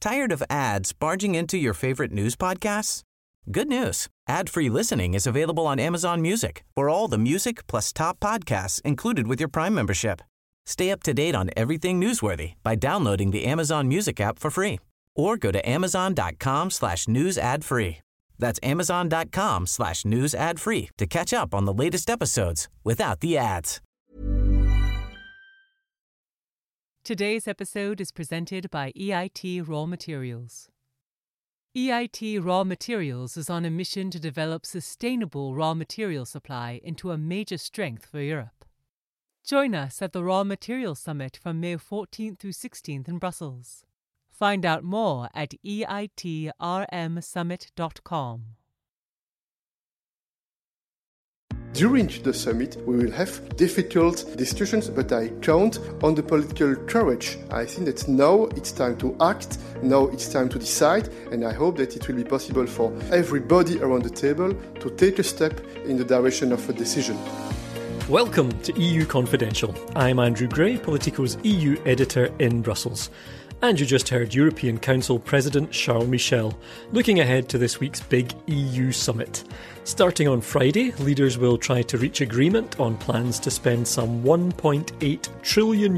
Tired of ads barging into your favorite news podcasts? Good news. Ad-free listening is available on Amazon Music for all the music plus top podcasts included with your Prime membership. Stay up to date on everything newsworthy by downloading the Amazon Music app for free or go to amazon.com/news ad free. That's amazon.com/news ad free to catch up on the latest episodes without the ads. Today's episode is presented by EIT Raw Materials. EIT Raw Materials is on a mission to develop sustainable raw material supply into a major strength for Europe. Join us at the Raw Materials Summit from May 14th through 16th in Brussels. Find out more at eitrmsummit.com. During the summit, we will have difficult discussions, but I count on the political courage. I think that now it's time to act, now it's time to decide, and I hope that it will be possible for everybody around the table to take a step in the direction of a decision. Welcome to EU Confidential. I'm Andrew Gray, Politico's EU editor in Brussels. And you just heard European Council President Charles Michel looking ahead to this week's big EU summit. Starting on Friday, leaders will try to reach agreement on plans to spend some €1.8 trillion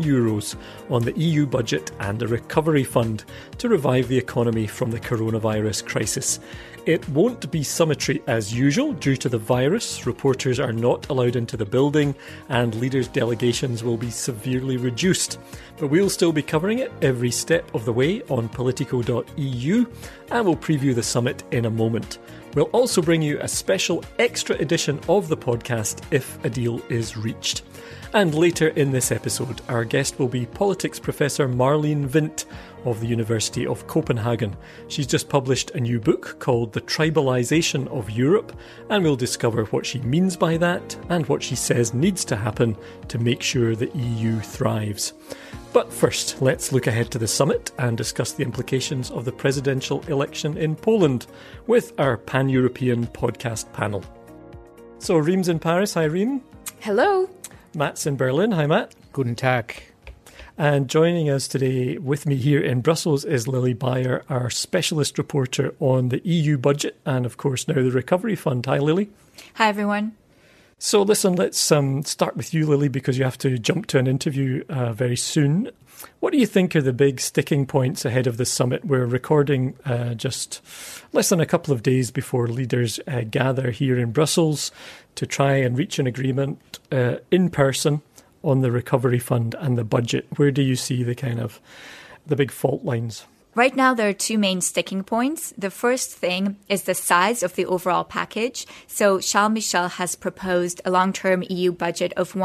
on the EU budget and a recovery fund to revive the economy from the coronavirus crisis. It won't be summitry as usual due to the virus. Reporters are not allowed into the building and leaders' delegations will be severely reduced. But we'll still be covering it every step of the way on politico.eu and we'll preview the summit in a moment. We'll also bring you a special extra edition of the podcast if a deal is reached. And later in this episode, our guest will be politics professor Marleen Vint of the University of Copenhagen. She's just published a new book called The Tribalisation of Europe, and we'll discover what she means by that and what she says needs to happen to make sure the EU thrives. But first, let's look ahead to the summit and discuss the implications of the presidential election in Poland with our pan-European podcast panel. So Reem's in Paris. Hi, Reem. Hello. Matt's in Berlin. Hi, Matt. Guten Tag. And joining us today with me here in Brussels is Lily Bayer, our specialist reporter on the EU budget and, of course, now the Recovery Fund. Hi, Lily. Hi, everyone. So listen, let's start with you, Lily, because you have to jump to an interview very soon. What do you think are the big sticking points ahead of the summit? We're recording just less than a couple of days before leaders gather here in Brussels to try and reach an agreement in person on the Recovery Fund and the budget. Where do you see the big fault lines? Right now, there are two main sticking points. The first thing is the size of the overall package. So Charles Michel has proposed a long-term EU budget of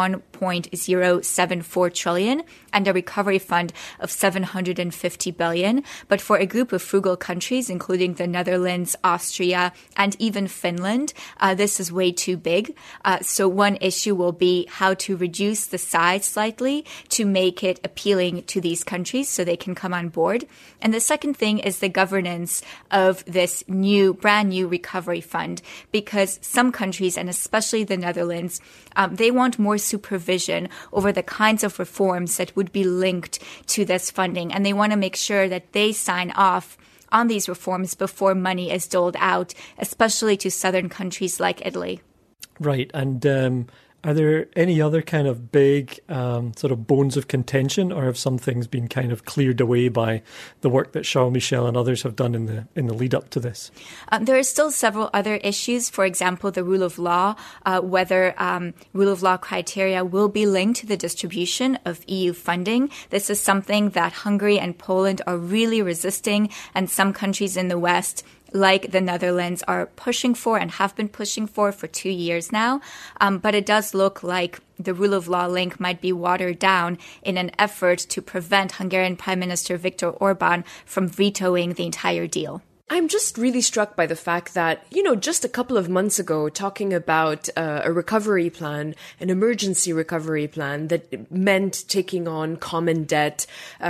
1.074 trillion and a recovery fund of 750 billion. But for a group of frugal countries, including the Netherlands, Austria, and even Finland, this is way too big. So one issue will be how to reduce the size slightly to make it appealing to these countries so they can come on board. And the second thing is the governance of this brand new recovery fund, because some countries, and especially the Netherlands, they want more supervision over the kinds of reforms that would be linked to this funding. And they want to make sure that they sign off on these reforms before money is doled out, especially to southern countries like Italy. Right. And are there any other kind of big sort of bones of contention, or have some things been kind of cleared away by the work that Charles Michel and others have done in the lead up to this? There are still several other issues. For example, the rule of law, whether rule of law criteria will be linked to the distribution of EU funding. This is something that Hungary and Poland are really resisting, and some countries in the West, like the Netherlands, are pushing for and have been pushing for 2 years now. But it does look like the rule of law link might be watered down in an effort to prevent Hungarian Prime Minister Viktor Orbán from vetoing the entire deal. I'm just really struck by the fact that, just a couple of months ago, talking about a recovery plan, an emergency recovery plan that meant taking on common debt,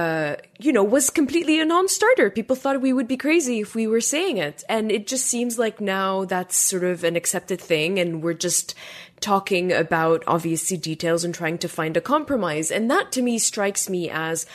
was completely a non-starter. People thought we would be crazy if we were saying it. And it just seems like now that's sort of an accepted thing, and we're just talking about obviously details and trying to find a compromise. And that to me strikes me as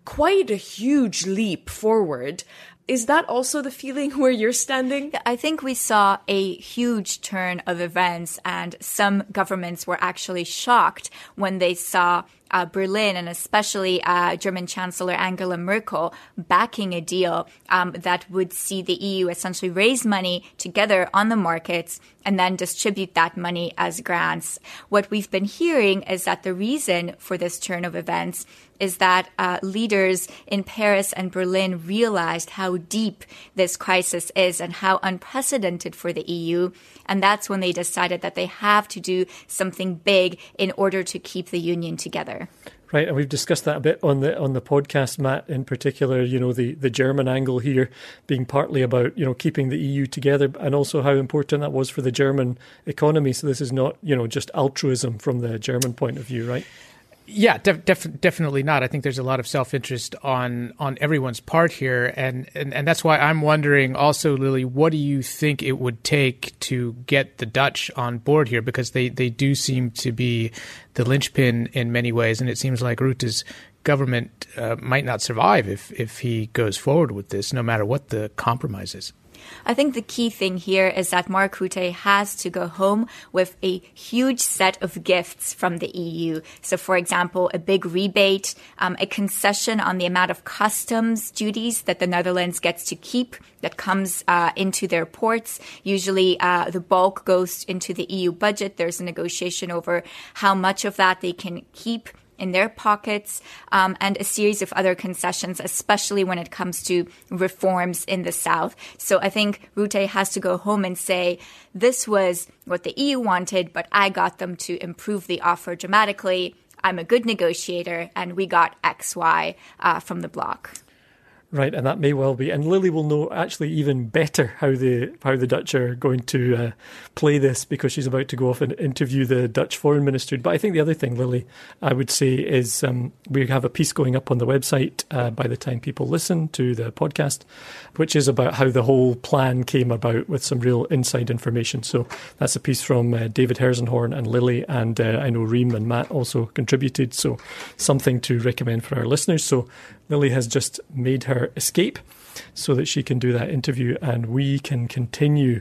quite a huge leap forward. Is that also the feeling where you're standing? I think we saw a huge turn of events, and some governments were actually shocked when they saw Berlin, and especially German Chancellor Angela Merkel, backing a deal that would see the EU essentially raise money together on the markets and then distribute that money as grants. What we've been hearing is that the reason for this turn of events is that leaders in Paris and Berlin realized how deep this crisis is and how unprecedented for the EU. And that's when they decided that they have to do something big in order to keep the union together. Right, and we've discussed that a bit on the podcast, Matt, in particular, the German angle here being partly about, keeping the EU together, and also how important that was for the German economy. So this is not, just altruism from the German point of view, right? Yeah, definitely not. I think there's a lot of self-interest on everyone's part here. And that's why I'm wondering also, Lily, what do you think it would take to get the Dutch on board here? Because they do seem to be the linchpin in many ways. And it seems like Rutte's government might not survive if he goes forward with this, no matter what the compromise is. I think the key thing here is that Mark Rutte has to go home with a huge set of gifts from the EU. So, for example, a big rebate, a concession on the amount of customs duties that the Netherlands gets to keep that comes into their ports. Usually the bulk goes into the EU budget. There's a negotiation over how much of that they can keep in their pockets, and a series of other concessions, especially when it comes to reforms in the South. So I think Rutte has to go home and say, this was what the EU wanted, but I got them to improve the offer dramatically. I'm a good negotiator, and we got XY from the bloc. Right, and that may well be. And Lily will know actually even better how the Dutch are going to play this, because she's about to go off and interview the Dutch foreign minister. But I think the other thing, Lily, I would say is we have a piece going up on the website by the time people listen to the podcast, which is about how the whole plan came about with some real inside information. So that's a piece from David Herzenhorn and Lily, and I know Reem and Matt also contributed. So something to recommend for our listeners. So Lily has just made her escape so that she can do that interview and we can continue.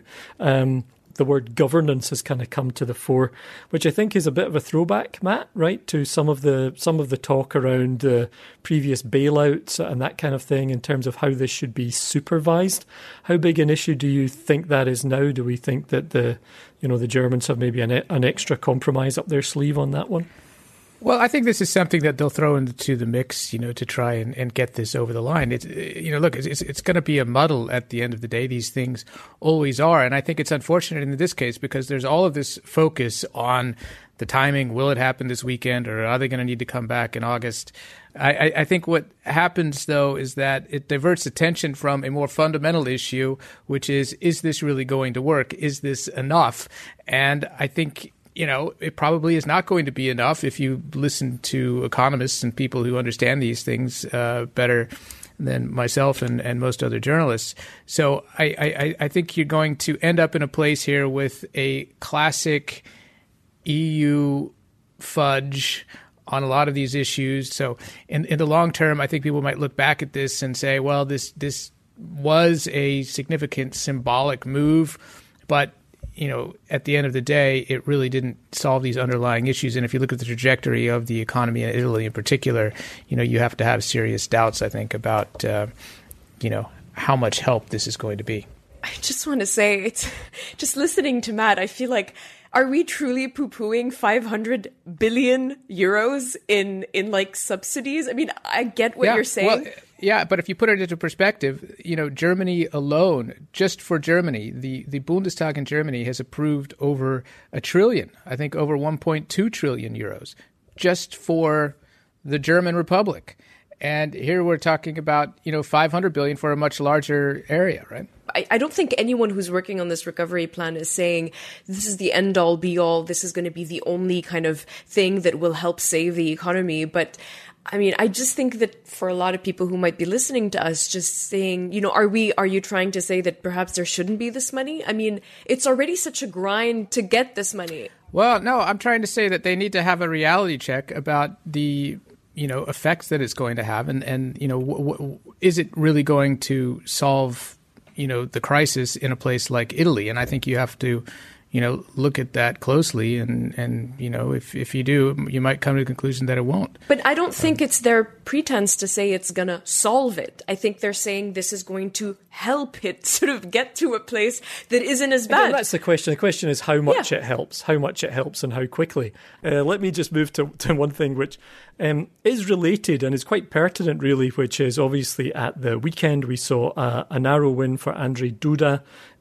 The word governance has kind of come to the fore, which I think is a bit of a throwback, Matt, right, to some of the talk around the previous bailouts and that kind of thing in terms of how this should be supervised. How big an issue do you think that is now? Do we think that the Germans have maybe an extra compromise up their sleeve on that one? Well, I think this is something that they'll throw into the mix, to try and get this over the line. It's going to be a muddle at the end of the day. These things always are. And I think it's unfortunate in this case because there's all of this focus on the timing. Will it happen this weekend, or are they going to need to come back in August? I think what happens, though, is that it diverts attention from a more fundamental issue, which is this really going to work? Is this enough? And I think it probably is not going to be enough if you listen to economists and people who understand these things better than myself and most other journalists. So I think you're going to end up in a place here with a classic EU fudge on a lot of these issues. So in the long term, I think people might look back at this and say, well, this was a significant symbolic move, but at the end of the day, it really didn't solve these underlying issues. And if you look at the trajectory of the economy in Italy in particular, you have to have serious doubts, I think, about, how much help this is going to be. I just want to say, it's just listening to Matt, I feel like, are we truly poo-pooing 500 billion euros in like subsidies? I mean, I get what you're saying. Well, yeah, but if you put it into perspective, Germany alone, just for Germany, the Bundestag in Germany has approved over $1 trillion, I think over 1.2 trillion euros, just for the German Republic. And here we're talking about, 500 billion for a much larger area, right? I don't think anyone who's working on this recovery plan is saying this is the end all be all. This is going to be the only kind of thing that will help save the economy. But I mean, I just think that for a lot of people who might be listening to us, just saying, are you trying to say that perhaps there shouldn't be this money? I mean, it's already such a grind to get this money. Well, no, I'm trying to say that they need to have a reality check about the effects that it's going to have, and is it really going to solve the crisis in a place like Italy? And I think you have to look at that closely, and if you do, you might come to the conclusion that it won't. But I don't think it's their pretense to say it's going to solve it. I think they're saying this is going to help it sort of get to a place that isn't as bad. Again, that's the question. The question is how much it helps, and how quickly. Let me just move to one thing which is related and is quite pertinent, really, which is obviously at the weekend we saw a narrow win for Andrzej Duda,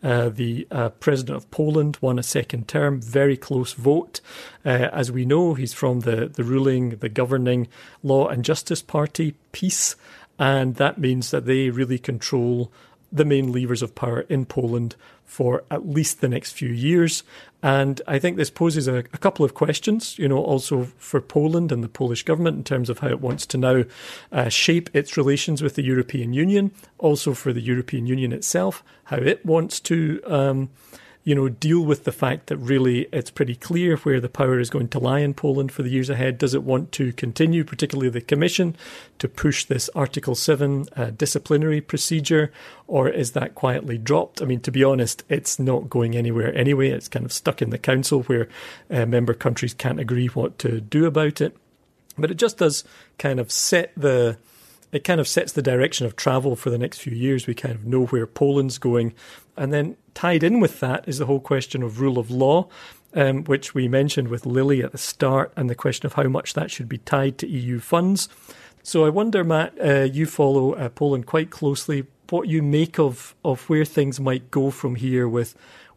the president of Poland, won a second term, very close vote. As we know, he's from the governing Law and Justice Party, PiS, and that means that they really control the main levers of power in Poland for at least the next few years. And I think this poses a couple of questions, also for Poland and the Polish government in terms of how it wants to now shape its relations with the European Union, also for the European Union itself, how it wants to deal with the fact that really it's pretty clear where the power is going to lie in Poland for the years ahead. Does it want to continue, particularly the Commission, to push this Article 7 disciplinary procedure, or is that quietly dropped? I mean, to be honest, it's not going anywhere anyway. It's kind of stuck in the Council where member countries can't agree what to do about it. But it just does kind of sets the direction of travel for the next few years. We kind of know where Poland's going. And then tied in with that is the whole question of rule of law, which we mentioned with Lily at the start, and the question of how much that should be tied to EU funds. So I wonder, Matt, you follow Poland quite closely, what you make of where things might go from here with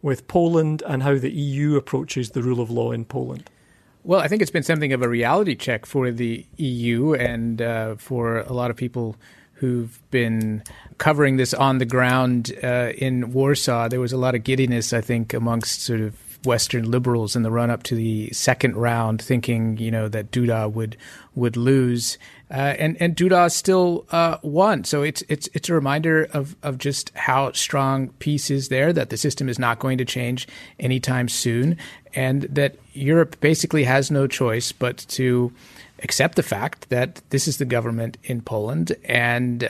Poland and how the EU approaches the rule of law in Poland. Well, I think it's been something of a reality check for the EU and for a lot of people who've been covering this on the ground in Warsaw. There was a lot of giddiness, I think, amongst sort of Western liberals in the run-up to the second round, thinking, that Duda would lose. And Duda still won. So it's a reminder of just how strong PiS is there, that the system is not going to change anytime soon, and that Europe basically has no choice but to accept the fact that this is the government in Poland. And,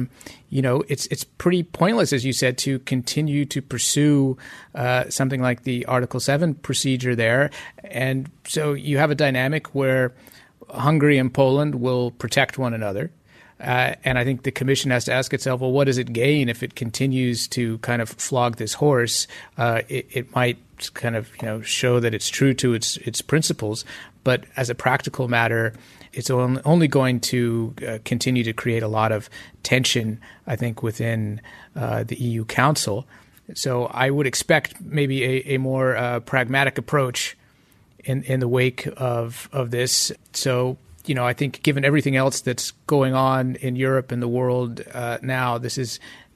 it's pretty pointless, as you said, to continue to pursue something like the Article 7 procedure there. And so you have a dynamic where Hungary and Poland will protect one another. And I think the Commission has to ask itself, well, what does it gain if it continues to kind of flog this horse? It might kind of, show that it's true to its principles. But as a practical matter, it's only going to continue to create a lot of tension, I think, within the EU Council. So I would expect maybe a more pragmatic approach in the wake of this. So, I think given everything else that's going on in Europe and the world now, this is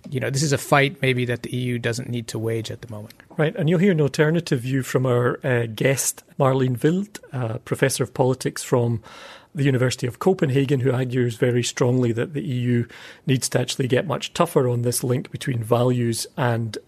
a fight maybe that the EU doesn't need to wage at the moment. Right, and you'll hear an alternative view from our guest, Marleen Wild, Professor of Politics from the University of Copenhagen, who argues very strongly that the EU needs to actually get much tougher on this link between values and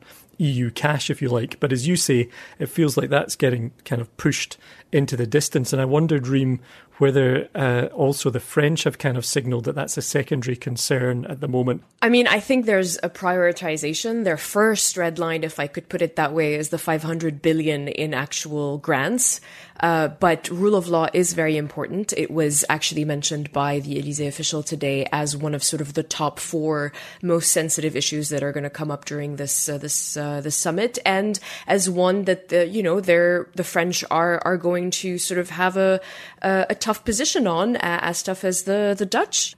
EU cash, if you like. But as you say, it feels like that's getting kind of pushed into the distance. And I wondered, Reem, whether also the French have kind of signalled that that's a secondary concern at the moment. I mean, I think there's a prioritization. Their first red line, if I could put it that way, is the 500 billion in actual grants. But rule of law is very important. It was actually mentioned by the Élysée official today as one of sort of the top 4 most sensitive issues that are going to come up during this summit, and as one that the French are going to sort of have a tough position on, as tough as the Dutch.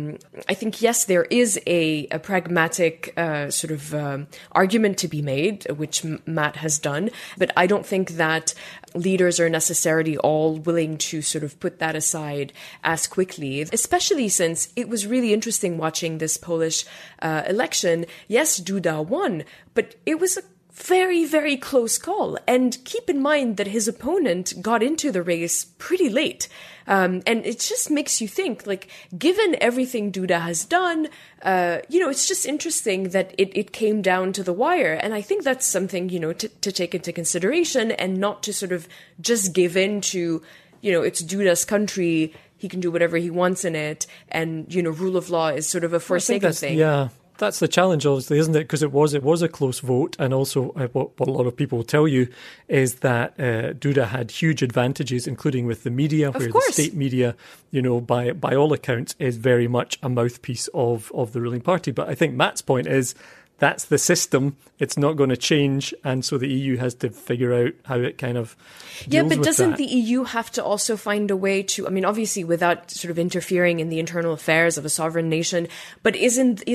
I think, yes, there is a pragmatic sort of argument to be made, which Matt has done, but I don't think that leaders are necessarily all willing to sort of put that aside as quickly, especially since it was really interesting watching this Polish election. Yes, Duda won, but it was a very, very close call. And keep in mind that his opponent got into the race pretty late. And it just makes you think, like, given everything Duda has done, it's just interesting that it came down to the wire. And I think that's something, to take into consideration, and not to sort of just give in to, it's Duda's country, he can do whatever he wants in it, and, rule of law is sort of a forsaken thing. Yeah. That's the challenge, obviously, isn't it? Because it was a close vote, and also what a lot of people will tell you is that Duda had huge advantages, including with the media, where the state media, by all accounts, is very much a mouthpiece of the ruling party. But I think Matt's point is that's the system; it's not going to change, and so the EU has to figure out how it kind of deals but with doesn't that. the EU have to also find a way to? I mean, obviously, without sort of interfering in the internal affairs of a sovereign nation, but isn't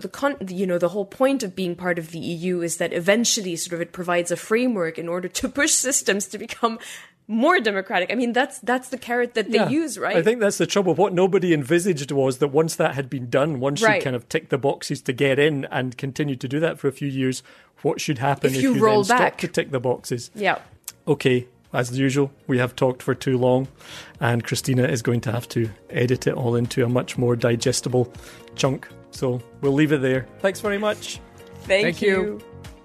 the whole point of being part of the EU is that eventually, sort of, it provides a framework in order to push systems to become more democratic. I mean, that's the carrot that they use, right? I think that's the trouble. What nobody envisaged was that once that had been done, once you kind of tick the boxes to get in and continue to do that for a few years, what should happen if you roll then back stop to tick the boxes? Yeah. Okay, as usual, we have talked for too long, and Christina is going to have to edit it all into a much more digestible chunk. So we'll leave it there. Thanks very much. Thank you.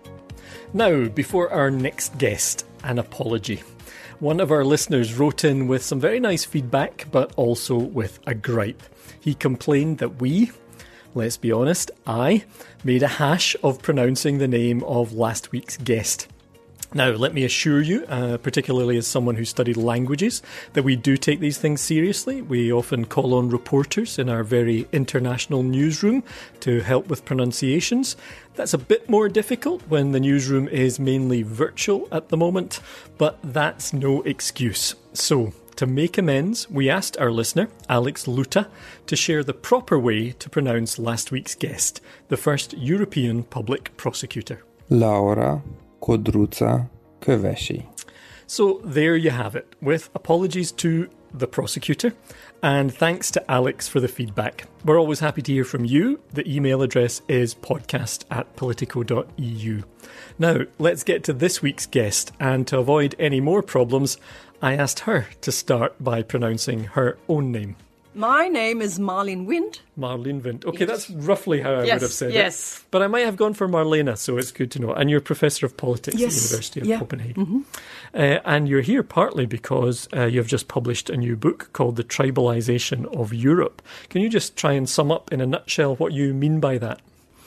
Now, before our next guest, an apology. One of our listeners wrote in with some very nice feedback, but also with a gripe. He complained that let's be honest, I made a hash of pronouncing the name of last week's guest. Now, let me assure you, particularly as someone who studied languages, that we do take these things seriously. We often call on reporters in our very international newsroom to help with pronunciations. That's a bit more difficult when the newsroom is mainly virtual at the moment, but that's no excuse. So, to make amends, we asked our listener, Alex Luta, to share the proper way to pronounce last week's guest, the first European public prosecutor. Laura Codruța Kövesi. So there you have it, with apologies to the prosecutor, and thanks to Alex for the feedback. We're always happy to hear from you. The email address is podcast@politico.eu. Now, let's get to this week's guest, and to avoid any more problems, I asked her to start by pronouncing her own name. My name is Marlene Wind. Marlene Wind. Okay, that's roughly how I would have said it. But I might have gone for Marlena, so it's good to know. And you're Professor of Politics at the University of Copenhagen. Mm-hmm. And you're here partly because you've just published a new book called The Tribalization of Europe. Can you just try and sum up in a nutshell what you mean by that?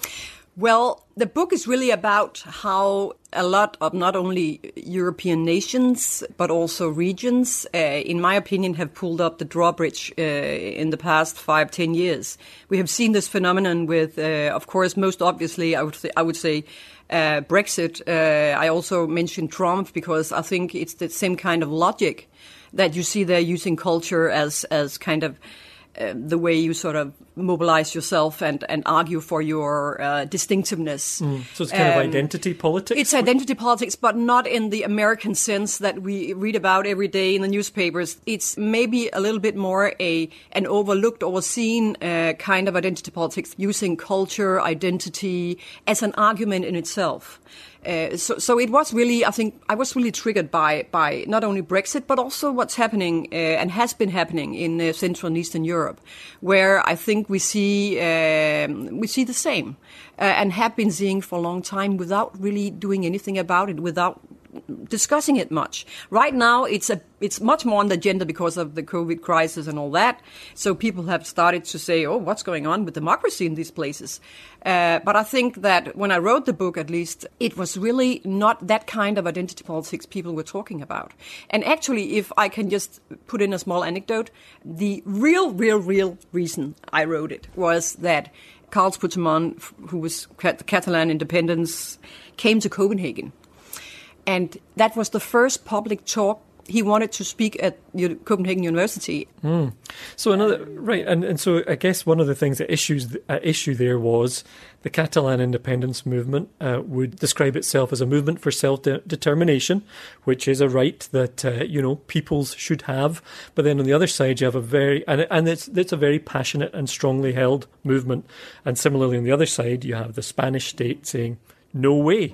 Well, the book is really about how a lot of not only European nations, but also regions, in my opinion, have pulled up the drawbridge in the past 5-10 years. We have seen this phenomenon with, of course, most obviously, I would say Brexit. I also mentioned Trump because I think it's the same kind of logic that you see there, using culture as kind of the way you sort of mobilize yourself and argue for your distinctiveness. So it's kind of identity politics? It's identity politics, but not in the American sense that we read about every day in the newspapers. It's maybe a little bit more an overlooked or seen kind of identity politics, using culture, identity as an argument in itself. So it was really, I think, I was really triggered by not only Brexit, but also what's happening and has been happening in Central and Eastern Europe, where I think we see the same and have been seeing for a long time without really doing anything about it, without discussing it much. Right now, it's much more on the agenda because of the COVID crisis and all that. So people have started to say, oh, what's going on with democracy in these places? But I think that when I wrote the book, at least, it was really not that kind of identity politics people were talking about. And actually, if I can just put in a small anecdote, the real reason I wrote it was that Carles Puigdemont, who was Catalan independence, came to Copenhagen. And that was the first public talk he wanted to speak at Copenhagen University. So and so I guess one of the things at issue there was the Catalan independence movement would describe itself as a movement for self-determination, which is a right that peoples should have. But then on the other side, you have it's a very passionate and strongly held movement. And similarly, on the other side, you have the Spanish state saying no way.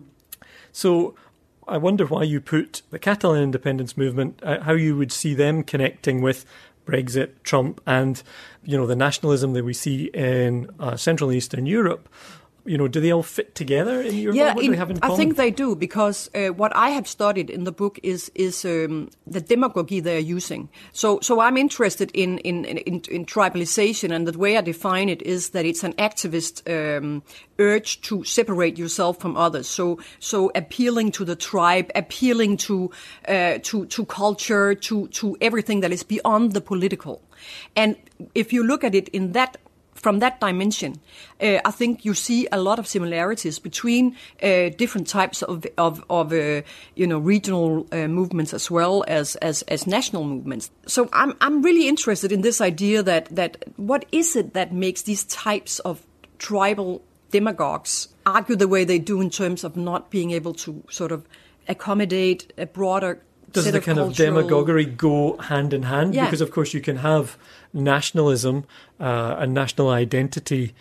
So I wonder why you put the Catalan independence movement, how you would see them connecting with Brexit, Trump, and the nationalism that we see in Central and Eastern Europe. do they all fit together in your Yeah, what do they have in common? I think they do, because what I have studied in the book is the demagogy they are using. So I'm interested in tribalization, and the way I define it is that it's an activist urge to separate yourself from others. So appealing to the tribe, appealing to culture, to everything that is beyond the political. And if you look at it from that dimension, I think you see a lot of similarities between different types of regional movements as well as national movements. So I'm really interested in this idea that what is it that makes these types of tribal demagogues argue the way they do in terms of not being able to sort of accommodate a broader Does set the of kind of demagoguery go hand in hand? Yeah. Because, of course, you can have nationalism and national identity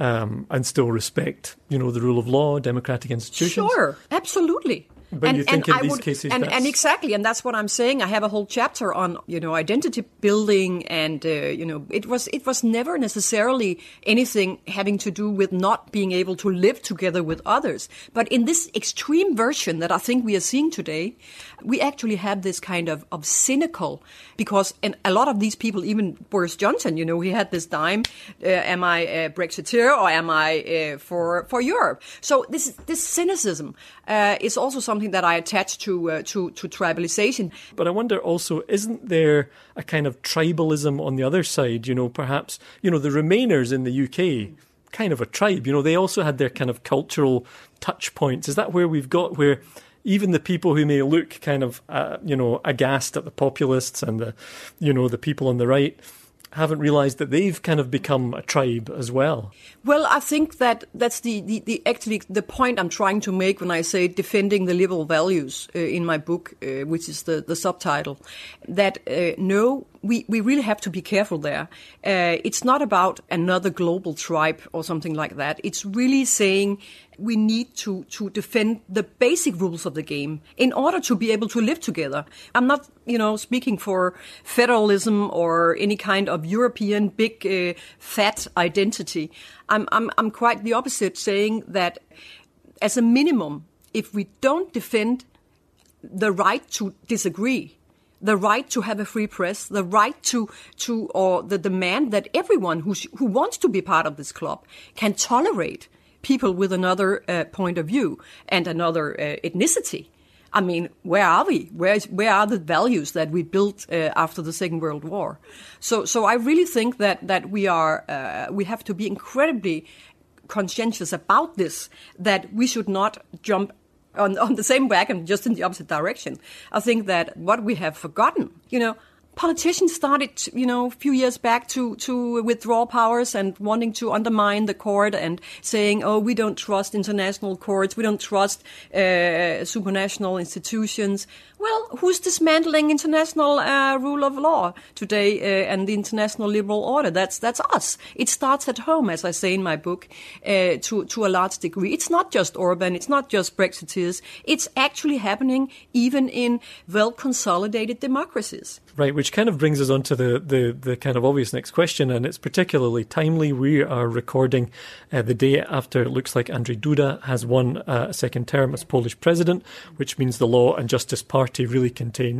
and still respect, the rule of law, democratic institutions. Sure, absolutely. But you think in these cases and exactly, and that's what I'm saying. I have a whole chapter on identity building, and it was never necessarily anything having to do with not being able to live together with others. But in this extreme version that I think we are seeing today, we actually have this kind of cynical, because and a lot of these people, even Boris Johnson, he had this dime: am I a Brexiteer or am I for Europe? So this cynicism is also something that I attach to tribalization. But I wonder also, isn't there a kind of tribalism on the other side? Perhaps, the Remainers in the UK, kind of a tribe, they also had their kind of cultural touch points. Is that where we've got where even the people who may look kind of, aghast at the populists and the people on the right haven't realised that they've kind of become a tribe as well? Well, I think that's actually the point I'm trying to make when I say defending the liberal values in my book, which is the subtitle. That no, we really have to be careful there. It's not about another global tribe or something like that. It's really saying we need to defend the basic rules of the game in order to be able to live together. I'm not, speaking for federalism or any kind of European big fat identity. I'm quite the opposite, saying that as a minimum, if we don't defend the right to disagree, the right to have a free press, the right to or the demand that everyone who wants to be part of this club can tolerate people with another point of view and another ethnicity. I mean, where are we? Where are the values that we built after the Second World War? So I really think that we have to be incredibly conscientious about this, that we should not jump on the same wagon, just in the opposite direction. I think that what we have forgotten, politicians started, a few years back to withdraw powers and wanting to undermine the court and saying, oh, we don't trust international courts, we don't trust supranational institutions. Well, who's dismantling international rule of law today and the international liberal order? That's us. It starts at home, as I say in my book, to a large degree. It's not just Orban, it's not just Brexiteers. It's actually happening even in well-consolidated democracies. Right, which kind of brings us on to the kind of obvious next question, and it's particularly timely. We are recording the day after it looks like Andrzej Duda has won a second term as Polish president, which means the Law and Justice Party really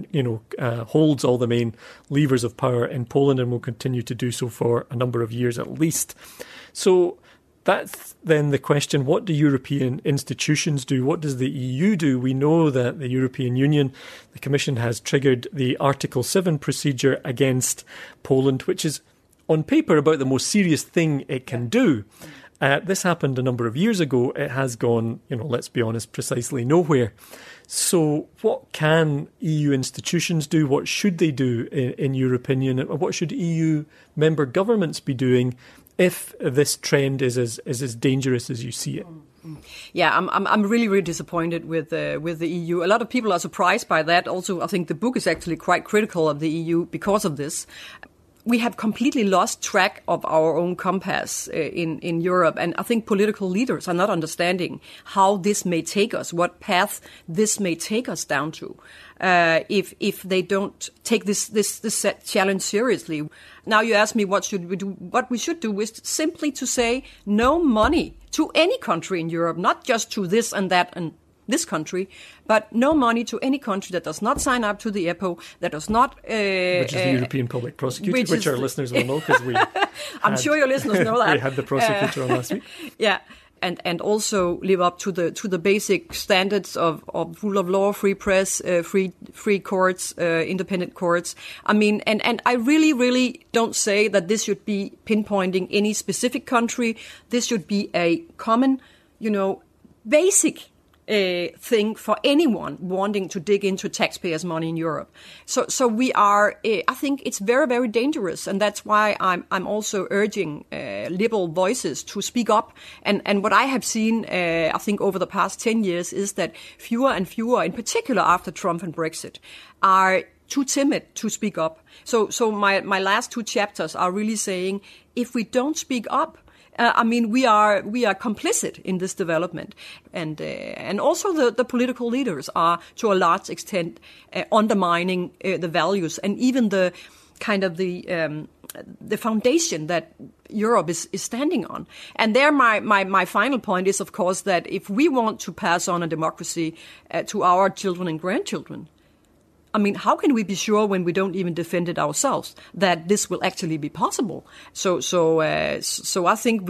holds all the main levers of power in Poland and will continue to do so for a number of years at least. So that's then the question, what do European institutions do? What does the EU do? We know that the European Union, the Commission, has triggered the Article 7 procedure against Poland, which is on paper about the most serious thing it can do. This happened a number of years ago. It has gone, let's be honest, precisely nowhere. So what can EU institutions do? What should they do, in your opinion? What should EU member governments be doing if this trend is as dangerous as you see it? Yeah, I'm really, really disappointed with the EU. A lot of people are surprised by that. Also, I think the book is actually quite critical of the EU because of this. we have completely lost track of our own compass in Europe. And I think political leaders are not understanding how this may take us, what path this may take us down to, if they don't take this challenge seriously. Now you ask me what should we do? What we should do is simply to say no money to any country in Europe, not just to this and that and this country, but no money to any country that does not sign up to the EPO, that does not... which is the European Public Prosecutor, which our listeners will know, because we... I'm sure your listeners know that. We had the prosecutor on last week. Yeah. And also live up to the basic standards of rule of law, free press, free courts, independent courts. I mean, and I really don't say that this should be pinpointing any specific country. This should be a common, basic thing for anyone wanting to dig into taxpayers' money in Europe. So we are. I think it's very, very dangerous, and that's why I'm also urging liberal voices to speak up. And what I have seen, I think over the past 10 years, is that fewer and fewer, in particular after Trump and Brexit, are too timid to speak up. So my last two chapters are really saying, if we don't speak up, we are complicit in this development, and also the political leaders are to a large extent undermining the values and even the kind of the foundation that Europe is standing on. And there, my final point is, of course, that if we want to pass on a democracy to our children and grandchildren, I mean, how can we be sure when we don't even defend it ourselves that this will actually be possible? So I think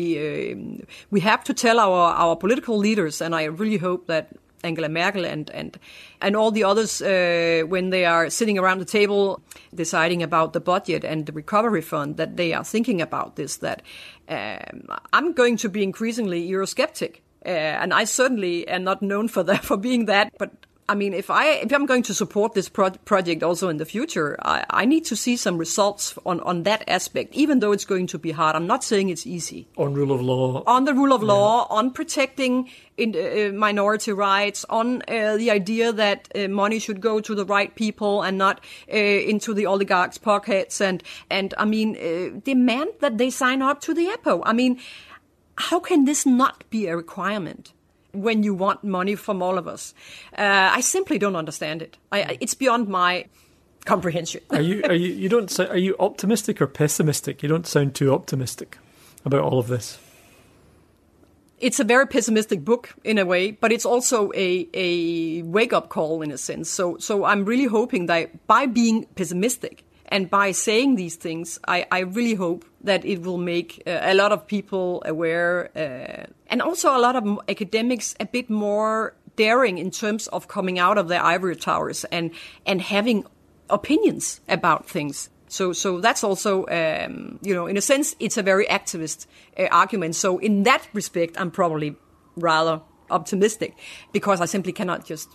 we have to tell our political leaders, and I really hope that Angela Merkel and all the others, when they are sitting around the table deciding about the budget and the recovery fund, that they are thinking about this. That I'm going to be increasingly Eurosceptic, and I certainly am not known for being that, but. I mean, if I'm going to support this project also in the future, I need to see some results on that aspect, even though it's going to be hard. I'm not saying it's easy. On rule of law. On the rule of law, on protecting minority rights, on the idea that money should go to the right people and not into the oligarchs' pockets, and I mean, demand that they sign up to the EPO. I mean, how can this not be a requirement when you want money from all of us? I simply don't understand it. It's beyond my comprehension. Are you optimistic or pessimistic? You don't sound too optimistic about all of this. It's a very pessimistic book in a way, but it's also a wake-up call in a sense. So I'm really hoping that by being pessimistic and by saying these things, I really hope that it will make a lot of people aware, and also a lot of academics a bit more daring in terms of coming out of their ivory towers and having opinions about things. So that's also, in a sense, it's a very activist argument. So in that respect, I'm probably rather optimistic, because I simply cannot just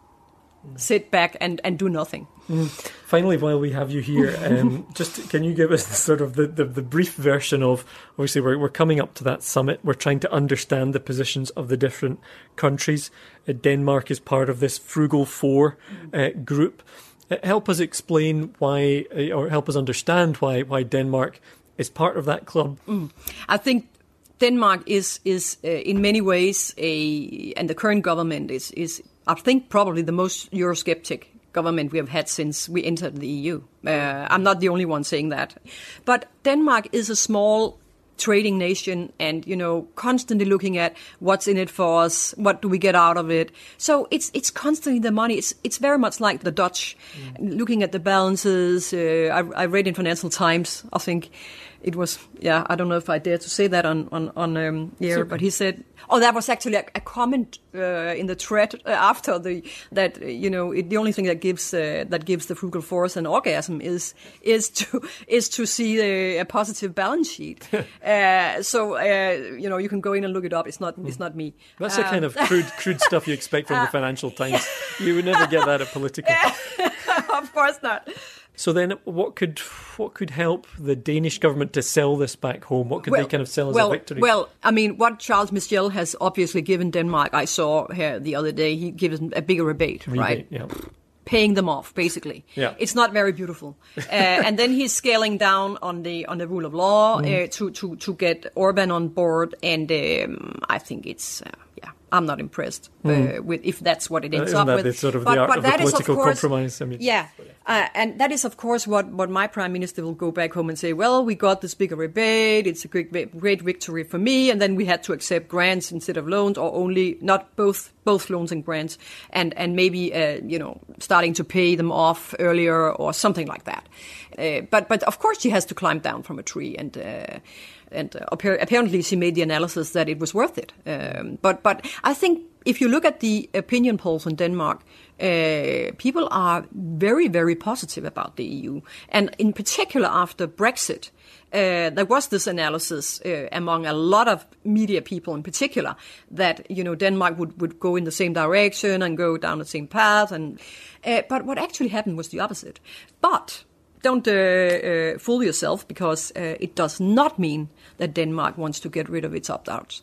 sit back and do nothing. Finally, while we have you here, just can you give us sort of the brief version of, obviously we're coming up to that summit, we're trying to understand the positions of the different countries. Denmark is part of this Frugal Four group. Help us explain why, or help us understand why Denmark is part of that club. I think Denmark is in many ways and the current government is I think probably the most Eurosceptic government we have had since we entered the EU. I'm not the only one saying that. But Denmark is a small trading nation and, constantly looking at what's in it for us, what do we get out of it. So it's constantly the money. It's very much like the Dutch, looking at the balances. I read in Financial Times, I think it was, I don't know if I dare to say that on air, but he said, that was actually a comment in the thread after the only thing that gives the Frugal Fours an orgasm is to see a positive balance sheet. You can go in and look it up. It's not me. That's the kind of crude stuff you expect from the Financial Times. You would never get that at Politico. Of course not. So then, what could help the Danish government to sell this back home? What could they kind of sell as a victory? Well, I mean, what Charles Michel has obviously given Denmark, I saw here the other day, he gives a bigger rebate, right? Yeah. paying them off, basically. Yeah. It's not very beautiful. And then he's scaling down on the rule of law to get Orban on board, and I think it's I'm not impressed with if that's what it ends up with. Sort of the art of the political compromise. And that is of course what my prime minister will go back home and say. Well, we got this bigger rebate. It's a great victory for me, and then we had to accept grants instead of loans, or only not both loans and grants, and maybe starting to pay them off earlier or something like that. But of course she has to climb down from a tree, and apparently she made the analysis that it was worth it. But I think if you look at the opinion polls in Denmark, people are very, very positive about the EU. And in particular after Brexit, there was this analysis among a lot of media people in particular that, Denmark would go in the same direction and go down the same path. But what actually happened was the opposite. But don't fool yourself, because it does not mean that Denmark wants to get rid of its opt-outs.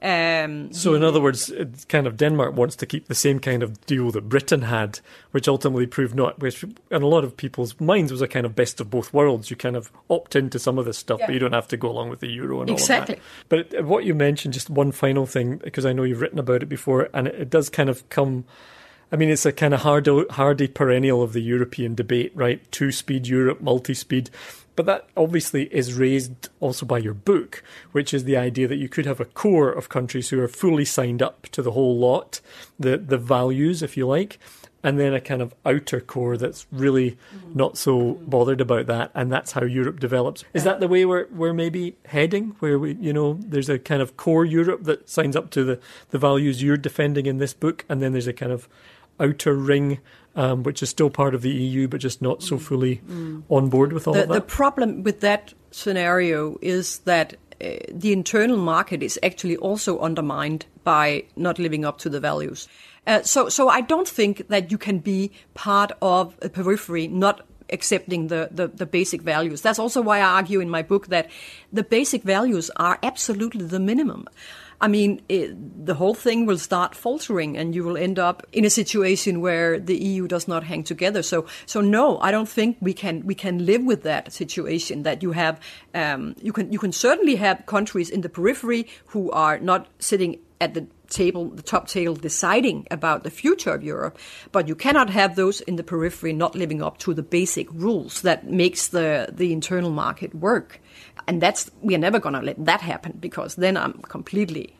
So in other words, it's kind of Denmark wants to keep the same kind of deal that Britain had, which ultimately proved not, which in a lot of people's minds was a kind of best of both worlds. You kind of opt into some of this stuff, but you don't have to go along with the euro and all of that. But what you mentioned, just one final thing, because I know you've written about it before, and it does kind of come... I mean, it's a kind of hardy perennial of the European debate, right? Two-speed Europe, multi-speed. But that obviously is raised also by your book, which is the idea that you could have a core of countries who are fully signed up to the whole lot, the values, if you like, and then a kind of outer core that's really not so bothered about that, and that's how Europe develops. Is that the way we're maybe heading, where there's a kind of core Europe that signs up to the values you're defending in this book, and then there's a kind of outer ring, which is still part of the EU, but just not so fully on board with all of that? The problem with that scenario is that the internal market is actually also undermined by not living up to the values. So I don't think that you can be part of a periphery not accepting the basic values. That's also why I argue in my book that the basic values are absolutely the minimum. I mean, the whole thing will start faltering, and you will end up in a situation where the EU does not hang together. So no, I don't think we can live with that situation. That you have, you can certainly have countries in the periphery who are not sitting at the top table, deciding about the future of Europe, but you cannot have those in the periphery not living up to the basic rules that makes the internal market work. And we are never going to let that happen, because then I'm completely,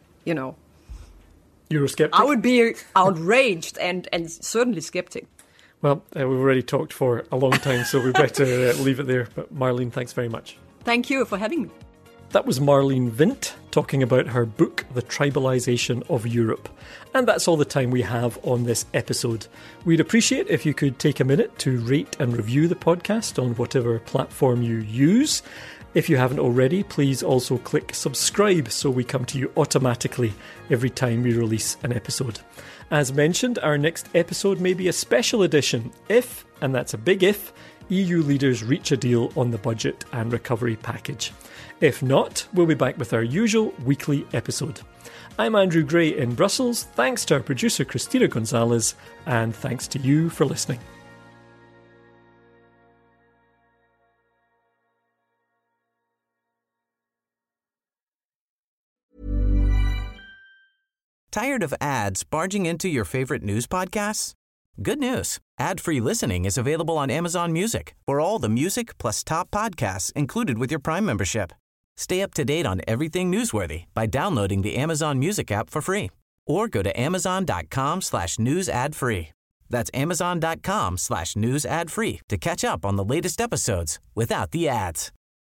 Eurosceptic? I would be outraged and certainly skeptic. Well, we've already talked for a long time, so we better leave it there. But Marlene, thanks very much. Thank you for having me. That was Marlene Vint talking about her book, The Tribalisation of Europe. And that's all the time we have on this episode. We'd appreciate if you could take a minute to rate and review the podcast on whatever platform you use. If you haven't already, please also click subscribe so we come to you automatically every time we release an episode. As mentioned, our next episode may be a special edition if, and that's a big if, EU leaders reach a deal on the budget and recovery package. If not, we'll be back with our usual weekly episode. I'm Andrew Gray in Brussels. Thanks to our producer Christina Gonzalez, and thanks to you for listening. Tired of ads barging into your favorite news podcasts? Good news. Ad-free listening is available on Amazon Music for all the music plus top podcasts included with your Prime membership. Stay up to date on everything newsworthy by downloading the Amazon Music app for free or go to amazon.com/news ad free. That's amazon.com/news ad free to catch up on the latest episodes without the ads.